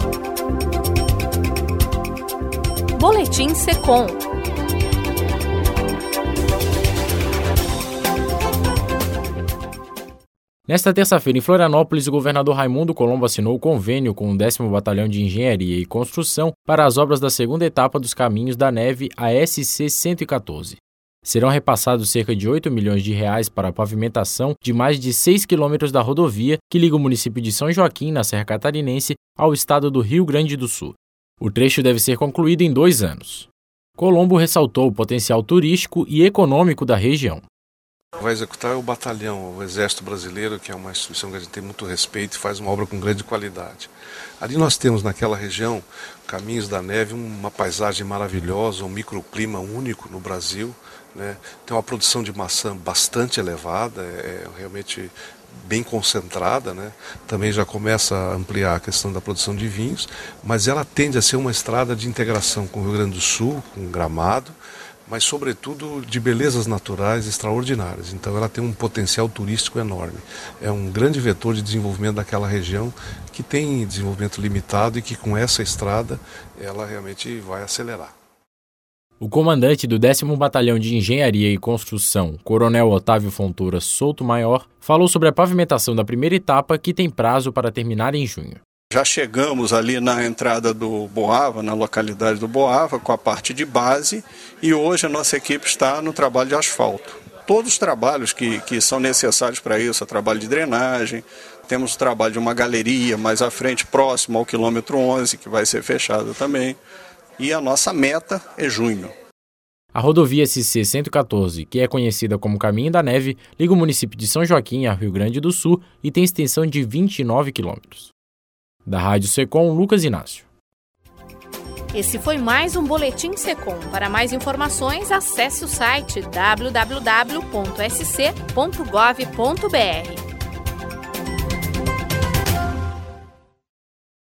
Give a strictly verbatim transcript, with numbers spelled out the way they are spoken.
Boletim Secom. Nesta terça-feira, em Florianópolis, o governador Raimundo Colombo assinou o convênio com o décimo Batalhão de Engenharia e Construção para as obras da segunda etapa dos Caminhos da Neve, a S C cento e quatorze. Serão repassados cerca de oito milhões de reais para a pavimentação de mais de seis quilômetros da rodovia que liga o município de São Joaquim, na Serra Catarinense, ao estado do Rio Grande do Sul. O trecho deve ser concluído em dois anos. Colombo ressaltou o potencial turístico e econômico da região. Vai executar o batalhão, o Exército Brasileiro, que é uma instituição que a gente tem muito respeito e faz uma obra com grande qualidade. Ali nós temos naquela região, Caminhos da Neve, uma paisagem maravilhosa, um microclima único no Brasil, né? Tem uma produção de maçã bastante elevada, é realmente bem concentrada, né? Também já começa a ampliar a questão da produção de vinhos, mas ela tende a ser uma estrada de integração com o Rio Grande do Sul, com Gramado, mas sobretudo de belezas naturais extraordinárias. Então ela tem um potencial turístico enorme. É um grande vetor de desenvolvimento daquela região que tem desenvolvimento limitado e que com essa estrada ela realmente vai acelerar. O comandante do décimo Batalhão de Engenharia e Construção, Coronel Otávio Fontoura Souto Maior, falou sobre a pavimentação da primeira etapa, que tem prazo para terminar em junho. Já chegamos ali na entrada do Boava, na localidade do Boava, com a parte de base, e hoje a nossa equipe está no trabalho de asfalto. Todos os trabalhos que, que são necessários para isso, o trabalho de drenagem, temos o trabalho de uma galeria mais à frente, próximo ao quilômetro onze, que vai ser fechado também, e a nossa meta é junho. A rodovia S C cento e quatorze, que é conhecida como Caminho da Neve, liga o município de São Joaquim ao Rio Grande do Sul e tem extensão de vinte e nove quilômetros. Da Rádio Secom, Lucas Inácio. Esse foi mais um Boletim Secom. Para mais informações, acesse o site w w w ponto s c ponto gov ponto b r.